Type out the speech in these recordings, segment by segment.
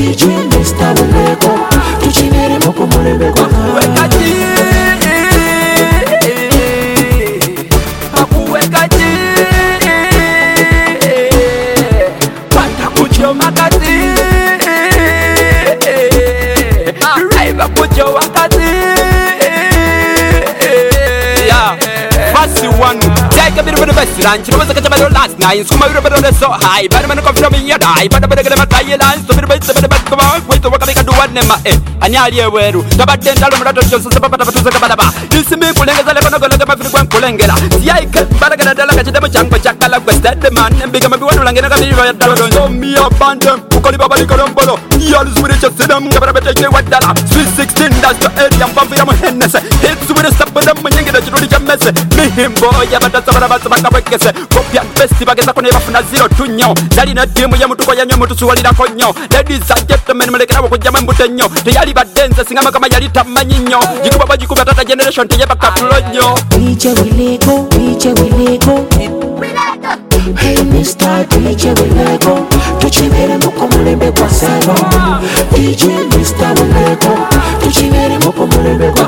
DJ Mr. Bulego tuchineremo kumulembe kwa Take a bit of the best lunch. You was a catch last night. So my ribbon is so high. But I'm going to come from your die. But I'm going to get my tie lines. So the best of the back. Come on, wait to work. I can do one name. And yeah, yeah, where the bad dental just a papa to Zababa. This is me pulling as I look at my frequent Pulangela. See, I can't get a delicate jump, but Jack was that the man and become a good one. And I got me up on them. Ukolibaba Colombolo. He always would just sit them. Never take what dollar. Sweet 16, that's the area. I'm bumping on Hennessy. Hits with a step with them when you get a judicial mess. Me him boy, yeah, but that's bakabwekese kopya besti bageza ko ne bafuna 0 tunyo dali na timu ya mutuko ya nyomo tusuwalira konyo ladies and gentlemen mulekera okujja mbuto nnyo teyali badenze singama kama yali tamanyi nnyo jikuba bajikuba tata generation teye bakatulonyo DJ Bulego Hey Mr. DJ Bulego tuchineremo kumulembe kwa salo DJ Mr. Bulego tuchineremo kumulembe kwa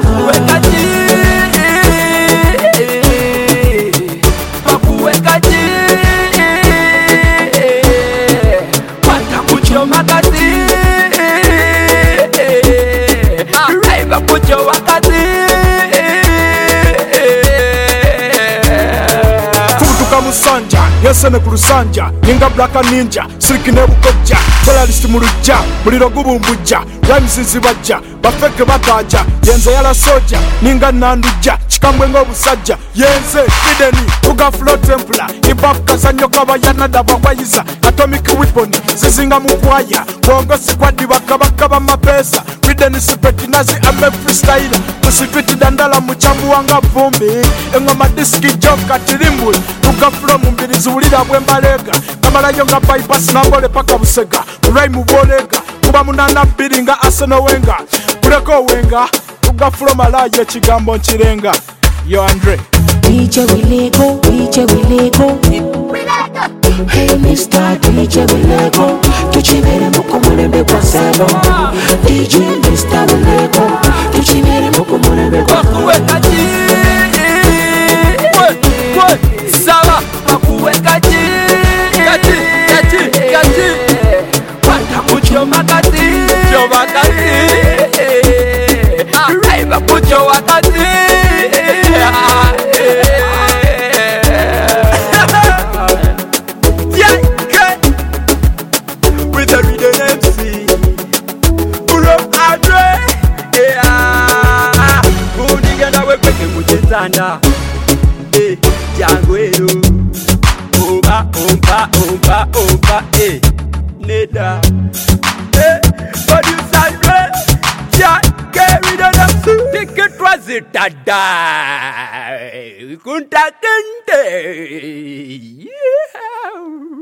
Musanja, yesene kulusanja, ninga blaka ninja, siliki nebukoja, terrorist mulujja, muliro gubumbuja, rhymes zibajja, bafeke bataja, yenze yala soja, ninga nanduja, chikambwe ng'obusajja, yenze ideni, uga flow templar, hip-hop kazanyo kabayana dabakwayiza, atomic weapon, zizinga mukwaya, bongo sikwadi bakabakaba mapesa, ideni sipeti nazi ame freestyle, kusipiti dandala muchambu wanga vumbi, engoma diski joka tirimbuli, uga flow mumbirizi ulira bwembalega, kamalayo nga bypass nambole paka busega, uraimu bolega, kuba munana biringa Arsenal Wenger, kuleko wenga, uga flow malaye chigambo nchirenga. Yo Andre DJ Bulego Hey Mr. DJ Bulego tuchineremo kumulembe kwa salo DJ Mr. Bulego tuchineremo kumulembe kwa sawa akuweka kati kwata kuchoma kati aiba kuchoma kati with the rhythm MC pull up Andre unigenda wekweke mujitanda Jangwero Oba Neda Producer Red Jack carry the dance Ticket was it a die Kunta Kente